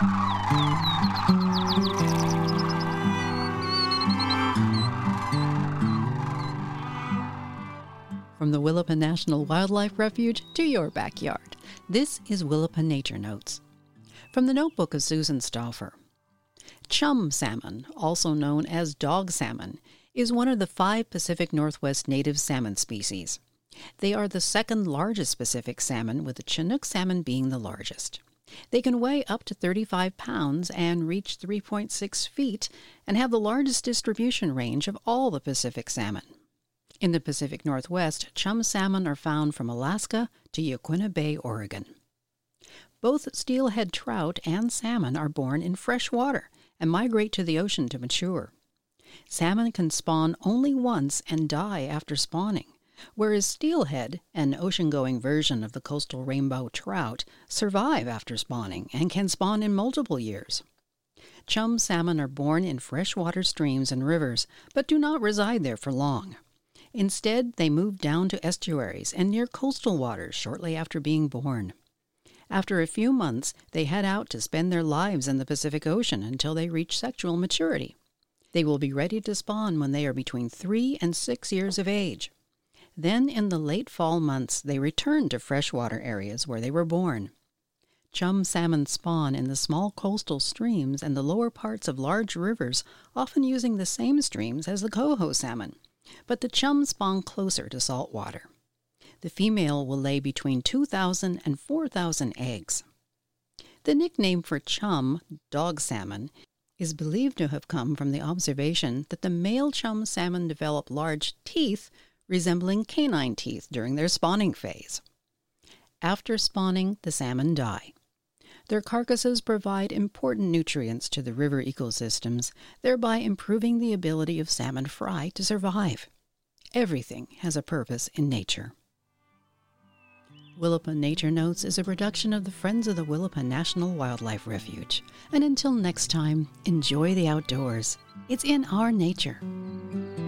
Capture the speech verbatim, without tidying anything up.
From the Willapa National Wildlife Refuge to your backyard, this is Willapa Nature Notes. From the notebook of Susan Stauffer. Chum salmon, also known as dog salmon, is one of the five Pacific Northwest native salmon species. They are the second largest Pacific salmon, with the Chinook salmon being the largest. They can weigh up to thirty-five pounds and reach three point six feet and have the largest distribution range of all the Pacific salmon. In the Pacific Northwest, chum salmon are found from Alaska to Yaquina Bay, Oregon. Both steelhead trout and salmon are born in fresh water and migrate to the ocean to mature. Salmon can spawn only once and die after spawning, whereas steelhead, an ocean-going version of the coastal rainbow trout, survive after spawning and can spawn in multiple years. Chum salmon are born in freshwater streams and rivers, but do not reside there for long. Instead, they move down to estuaries and near coastal waters shortly after being born. After a few months, they head out to spend their lives in the Pacific Ocean until they reach sexual maturity. They will be ready to spawn when they are between three and six years of age. Then, in the late fall months, they return to freshwater areas where they were born. Chum salmon spawn in the small coastal streams and the lower parts of large rivers, often using the same streams as the coho salmon. But the chum spawn closer to salt water. The female will lay between two thousand and four thousand eggs. The nickname for chum, dog salmon, is believed to have come from the observation that the male chum salmon develop large teeth resembling canine teeth during their spawning phase. After spawning, the salmon die. Their carcasses provide important nutrients to the river ecosystems, thereby improving the ability of salmon fry to survive. Everything has a purpose in nature. Willapa Nature Notes is a production of the Friends of the Willapa National Wildlife Refuge. And until next time, enjoy the outdoors. It's in our nature.